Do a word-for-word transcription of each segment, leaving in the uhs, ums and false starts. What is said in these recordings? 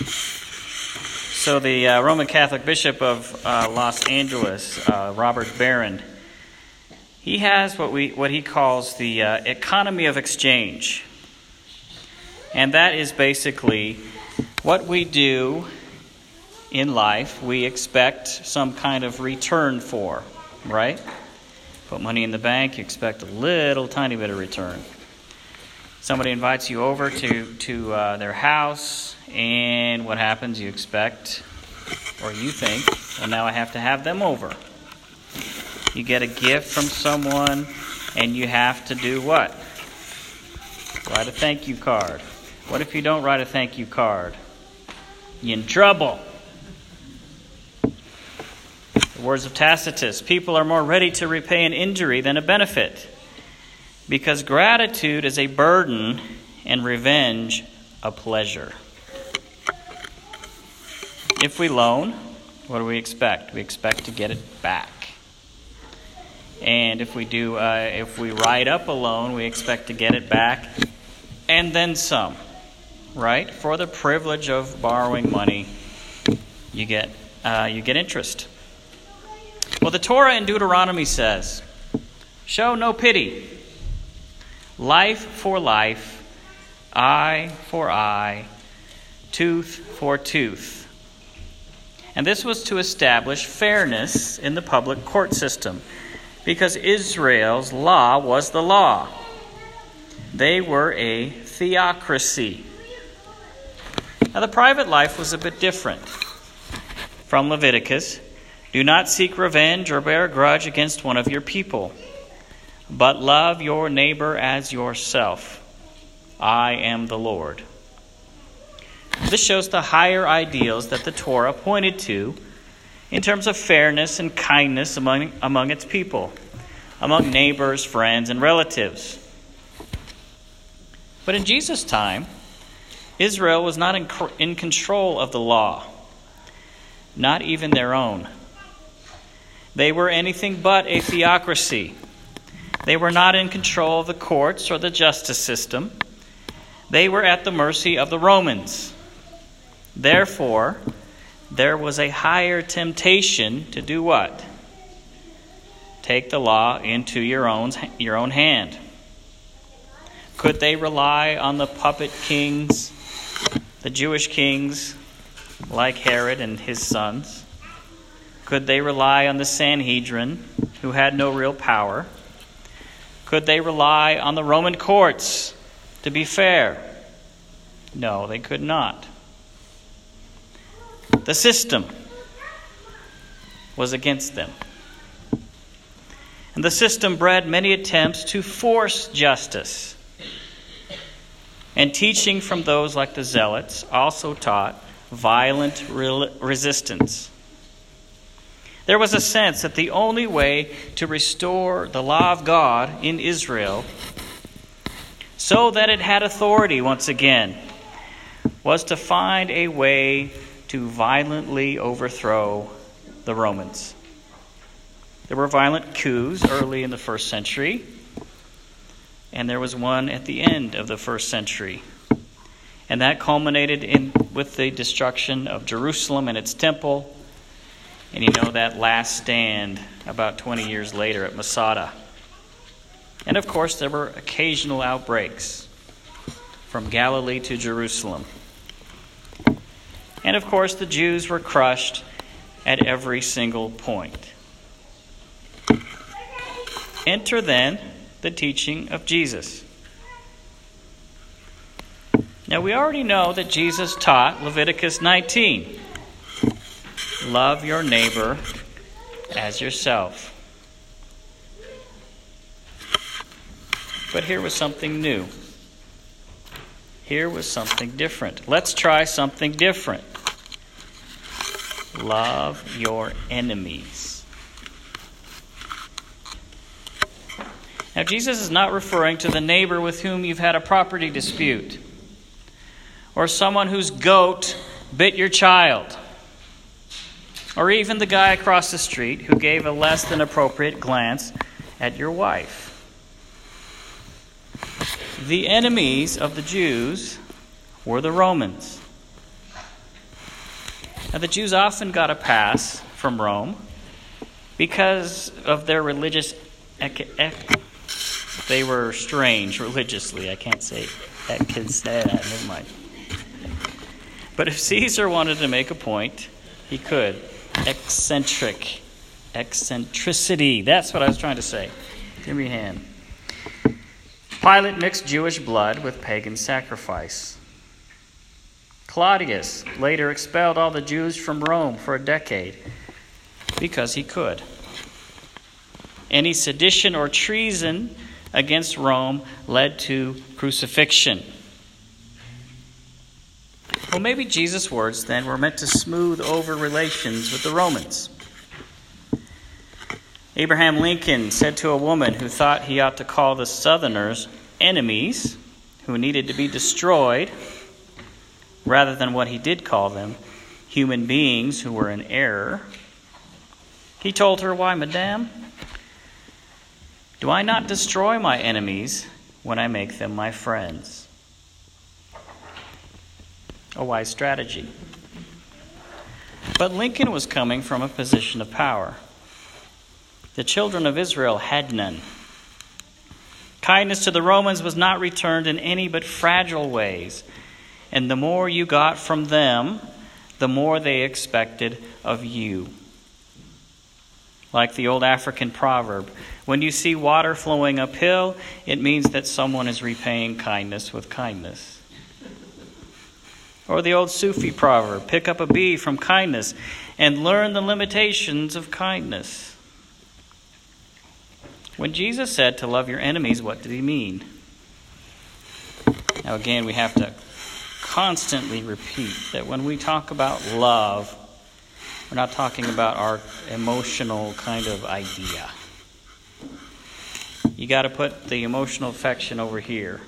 So the uh, Roman Catholic Bishop of uh, Los Angeles, uh, Robert Barron, he has what we what he calls the uh, economy of exchange. And that is basically what we do in life, we expect some kind of return for, right? Put money in the bank, you expect a little tiny bit of return. Somebody invites you over to, to uh, their house, and what happens? You expect, or you think, well, now I have to have them over. You get a gift from someone, and you have to do what? Write a thank you card. What if you don't write a thank you card? You're in trouble. The words of Tacitus, people are more ready to repay an injury than a benefit, because gratitude is a burden and revenge a pleasure. If we loan, what do we expect? We expect to get it back. And if we do, uh, if we write up a loan, we expect to get it back and then some, right? For the privilege of borrowing money, you get uh, you get interest. Well, the Torah in Deuteronomy says, "Show no pity. Life for life, eye for eye, tooth for tooth." And this was to establish fairness in the public court system, because Israel's law was the law. They were a theocracy. Now, the private life was a bit different. From Leviticus, do not seek revenge or bear a grudge against one of your people, but love your neighbor as yourself. I am the Lord. This shows the higher ideals that the Torah pointed to in terms of fairness and kindness among, among its people, among neighbors, friends, and relatives. But in Jesus' time, Israel was not in, in control of the law, not even their own. They were anything but a theocracy. They were not in control of the courts or the justice system. They were at the mercy of the Romans. Therefore, there was a higher temptation to do what? Take the law into your own, your own hand. Could they rely on the puppet kings, the Jewish kings, like Herod and his sons? Could they rely on the Sanhedrin, who had no real power? Could they rely on the Roman courts to be fair? No, they could not. The system was against them. And the system bred many attempts to force justice. And teaching from those like the Zealots also taught violent re- resistance. There was a sense that the only way to restore the law of God in Israel, so that it had authority once again, was to find a way to violently overthrow the Romans. There were violent coups early in the first century, and there was one at the end of the first century. And that culminated in with the destruction of Jerusalem and its temple. And you know that last stand about twenty years later at Masada. And of course, there were occasional outbreaks from Galilee to Jerusalem. And of course, the Jews were crushed at every single point. Enter then the teaching of Jesus. Now, we already know that Jesus taught Leviticus nineteen. Love your neighbor as yourself. But here was something new. Here was something different. Let's try something different. Love your enemies. Now, Jesus is not referring to the neighbor with whom you've had a property dispute, or someone whose goat bit your child, or even the guy across the street who gave a less than appropriate glance at your wife. The enemies of the Jews were the Romans. Now, the Jews often got a pass from Rome because of their religious... Ec- ec- they were strange religiously. I can't say... Ec- never mind. But if Caesar wanted to make a point, he could. Eccentric. Eccentricity. That's what I was trying to say. Give me a hand. Pilate mixed Jewish blood with pagan sacrifice. Claudius later expelled all the Jews from Rome for a decade because he could. Any sedition or treason against Rome led to crucifixion. Well, maybe Jesus' words then were meant to smooth over relations with the Romans. Abraham Lincoln said to a woman who thought he ought to call the Southerners enemies who needed to be destroyed, rather than what he did call them, human beings who were in error. He told her, "Why, madame, do I not destroy my enemies when I make them my friends?" A wise strategy. But Lincoln was coming from a position of power. The children of Israel had none. Kindness to the Romans was not returned in any but fragile ways. And the more you got from them, the more they expected of you. Like the old African proverb, when you see water flowing uphill, it means that someone is repaying kindness with kindness. Or the old Sufi proverb, pick up a bee from kindness and learn the limitations of kindness. When Jesus said to love your enemies, what did he mean? Now again, we have to constantly repeat that when we talk about love, we're not talking about our emotional kind of idea. You got to put the emotional affection over here.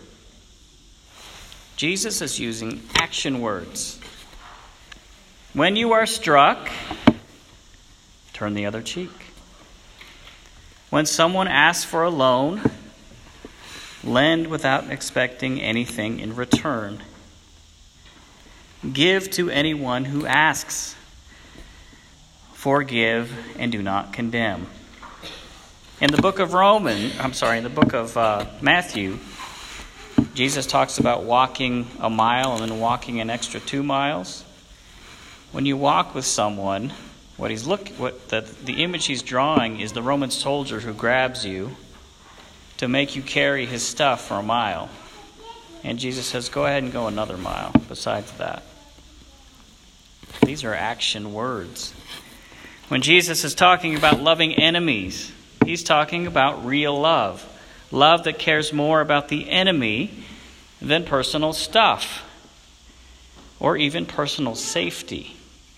Jesus is using action words. When you are struck, turn the other cheek. When someone asks for a loan, lend without expecting anything in return. Give to anyone who asks. Forgive and do not condemn. In the book of Romans, I'm sorry, in the book of uh, Matthew, Jesus talks about walking a mile and then walking an extra two miles. When you walk with someone, what he's look, what the, the image he's drawing is the Roman soldier who grabs you to make you carry his stuff for a mile. And Jesus says, go ahead and go another mile besides that. These are action words. When Jesus is talking about loving enemies, he's talking about real love. Love that cares more about the enemy than personal stuff or even personal safety.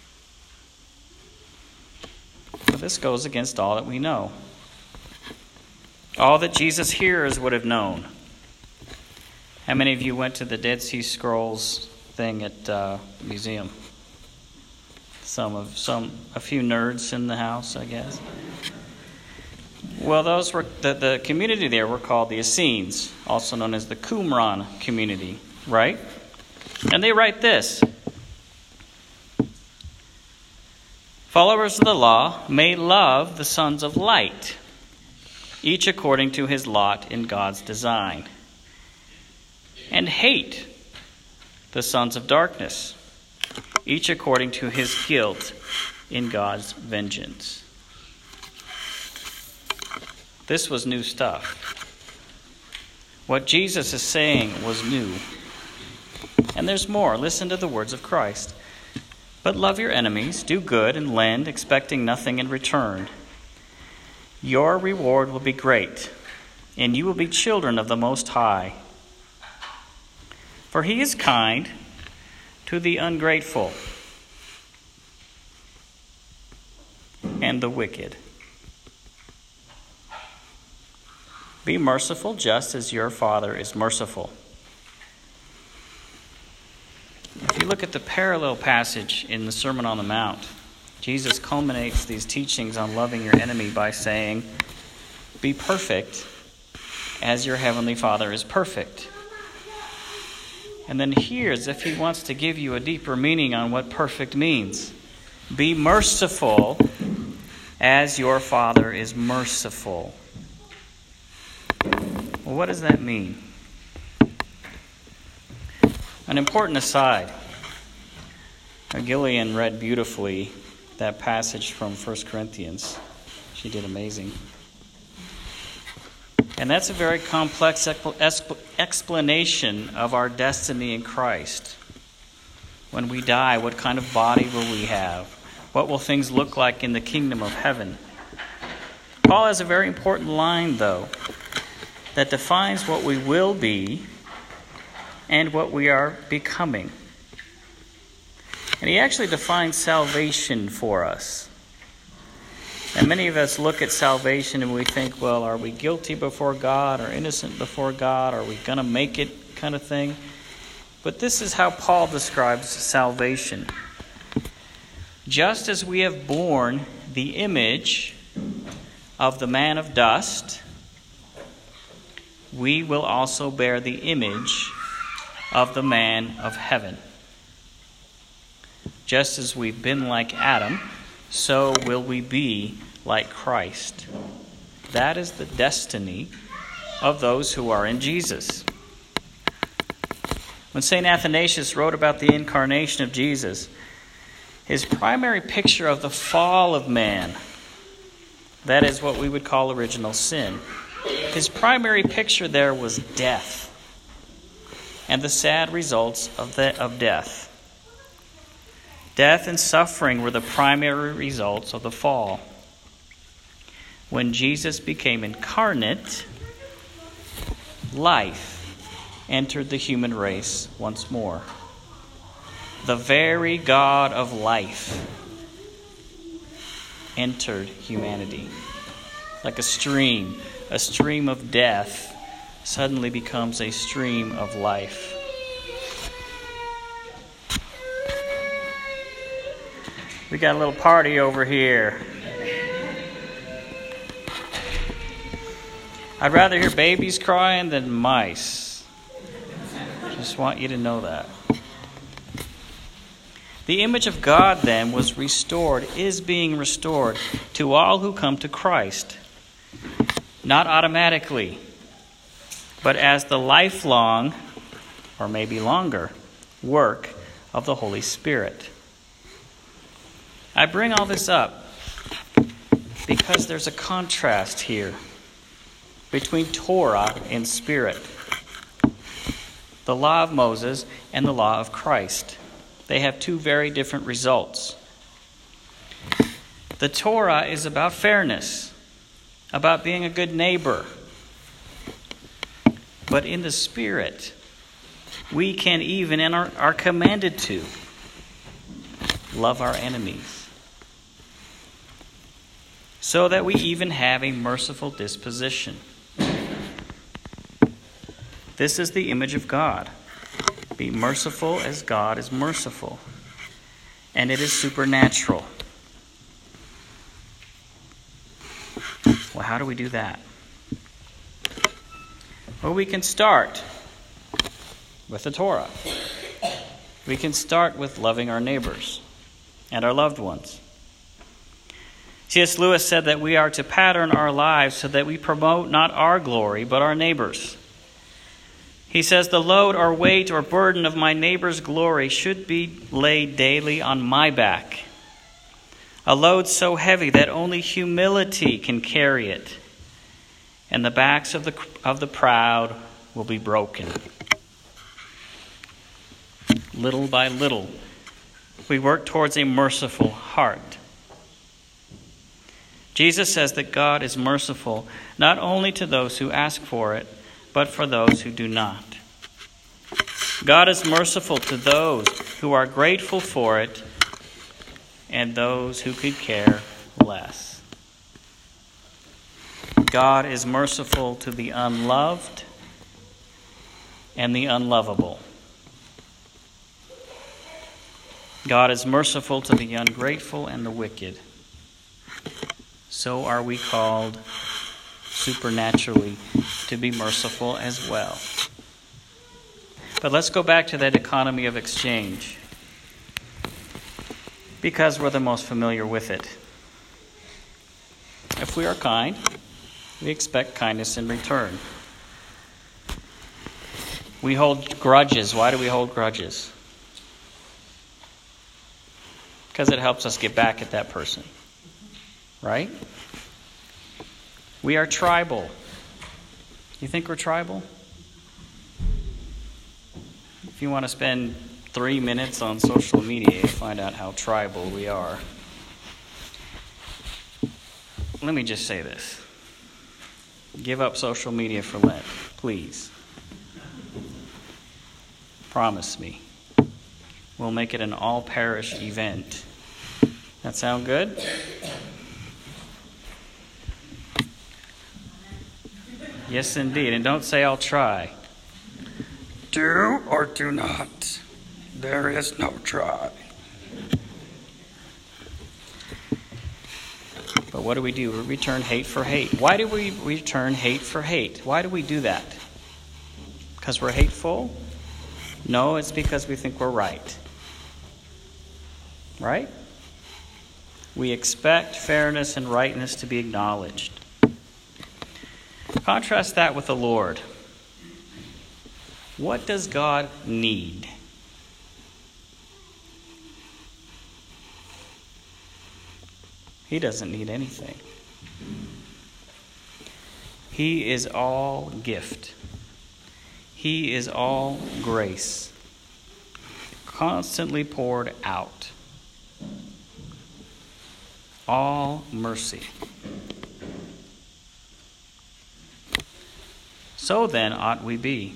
So this goes against all that we know. All that Jesus' hearers would have known. How many of you went to the Dead Sea Scrolls thing at uh, the museum? Some of some a few nerds in the house, I guess. Well, those were the, the community there were called the Essenes, also known as the Qumran community, right? And they write this: followers of the law may love the sons of light, each according to his lot in God's design, and hate the sons of darkness, each according to his guilt in God's vengeance. This was new stuff. What Jesus is saying was new. And there's more. Listen to the words of Christ. But love your enemies, do good, and lend, expecting nothing in return. Your reward will be great, and you will be children of the Most High. For he is kind to the ungrateful and the wicked. Be merciful just as your Father is merciful. If you look at the parallel passage in the Sermon on the Mount, Jesus culminates these teachings on loving your enemy by saying, be perfect as your heavenly Father is perfect. And then here, as if he wants to give you a deeper meaning on what perfect means, Be merciful as your Father is merciful. Well, what does that mean? An important aside. Gillian read beautifully that passage from First Corinthians. She did amazing. And that's a very complex explanation of our destiny in Christ. When we die, what kind of body will we have? What will things look like in the kingdom of heaven? Paul has a very important line, though, that defines what we will be and what we are becoming. And he actually defines salvation for us. And many of us look at salvation and we think, well, are we guilty before God or innocent before God? Are we going to make it kind of thing? But this is how Paul describes salvation. Just as we have borne the image of the man of dust, we will also bear the image of the man of heaven. Just as we've been like Adam, so will we be like Christ. That is the destiny of those who are in Jesus. When Saint Athanasius wrote about the incarnation of Jesus, his primary picture of the fall of man, that is what we would call original sin, his primary picture there was death and the sad results of, the, of death. Death and suffering were the primary results of the fall. When Jesus became incarnate, life entered the human race once more. The very God of life entered humanity. Like a stream, a stream of death suddenly becomes a stream of life. We got a little party over here. I'd rather hear babies crying than mice. Just want you to know that. The image of God then was restored, is being restored to all who come to Christ. Not automatically, but as the lifelong, or maybe longer, work of the Holy Spirit. I bring all this up because there's a contrast here between Torah and Spirit, the law of Moses and the law of Christ. They have two very different results. The Torah is about fairness, about being a good neighbor. But in the Spirit, we can even and are, are commanded to love our enemies, so that we even have a merciful disposition. This is the image of God. Be merciful as God is merciful. And it is supernatural. Well, how do we do that? Well, we can start with the Torah. We can start with loving our neighbors and our loved ones. C S Lewis said that we are to pattern our lives so that we promote not our glory, but our neighbors. He says, the load or weight or burden of my neighbor's glory should be laid daily on my back. A load so heavy that only humility can carry it. And the backs of the, of the proud will be broken. Little by little, we work towards a merciful heart. Jesus says that God is merciful not only to those who ask for it, but for those who do not. God is merciful to those who are grateful for it and those who could care less. God is merciful to the unloved and the unlovable. God is merciful to the ungrateful and the wicked. So are we called supernaturally to be merciful as well. But let's go back to that economy of exchange. because we're the most familiar with it. If we are kind, we expect kindness in return. We hold grudges. Why do we hold grudges? Because it helps us get back at that person. Right? We are tribal. You think we're tribal? If you want to spend three minutes on social media to find out how tribal we are, let me just say this. Give up social media for Lent, please. Promise me. We'll make it an all-parish event. That sound good? Yes, indeed. And don't say I'll try. Do or do not. There is no try. But what do we do? We return hate for hate. Why do we return hate for hate? Why do we do that? Because we're hateful? No, it's because we think we're right. Right? We expect fairness and rightness to be acknowledged. Contrast that with the Lord. What does God need? He doesn't need anything. He is all gift. He is all grace, constantly poured out. All mercy. So then ought we be.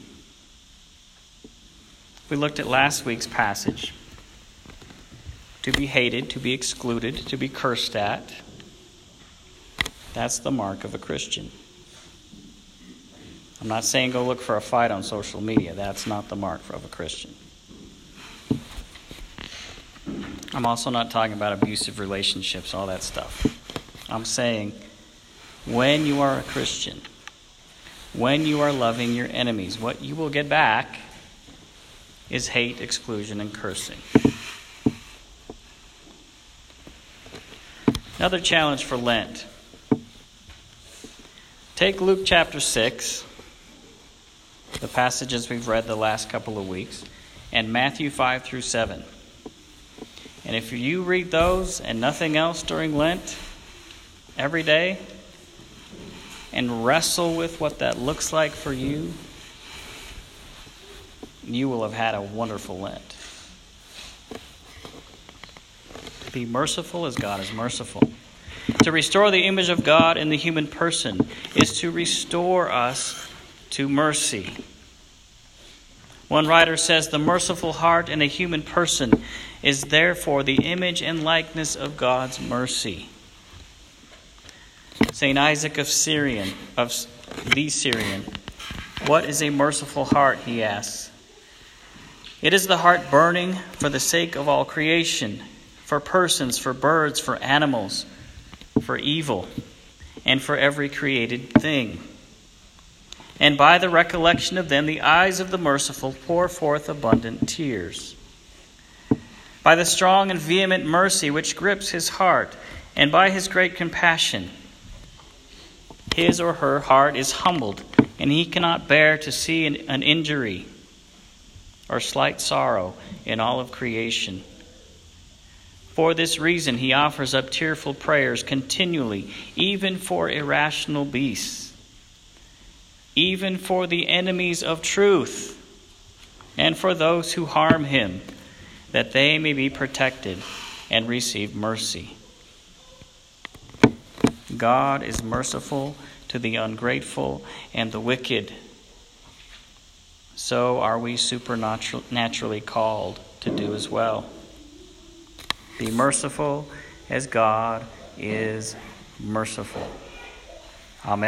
We looked at last week's passage. To be hated, to be excluded, to be cursed at. That's the mark of a Christian. I'm not saying go look for a fight on social media. That's not the mark of a Christian. I'm also not talking about abusive relationships, all that stuff. I'm saying when you are a Christian, when you are loving your enemies, what you will get back is hate, exclusion, and cursing. Another challenge for Lent. Take Luke chapter six, the passages we've read the last couple of weeks, and Matthew five through seven. And if you read those and nothing else during Lent, every day, and wrestle with what that looks like for you, you will have had a wonderful Lent. Be merciful as God is merciful. To restore the image of God in the human person is to restore us to mercy. One writer says, the merciful heart in a human person is therefore the image and likeness of God's mercy. Saint Isaac of Syrian, of the Syrian, what is a merciful heart, he asks. It is the heart burning for the sake of all creation, for persons, for birds, for animals, for evil, and for every created thing. And by the recollection of them, the eyes of the merciful pour forth abundant tears. By the strong and vehement mercy which grips his heart, and by his great compassion, his or her heart is humbled, and he cannot bear to see an, an injury or slight sorrow in all of creation. For this reason, he offers up tearful prayers continually, even for irrational beasts, even for the enemies of truth, and for those who harm him, that they may be protected and receive mercy. God is merciful to the ungrateful and the wicked. So are we supernaturally called to do as well. Be merciful as God is merciful. Amen.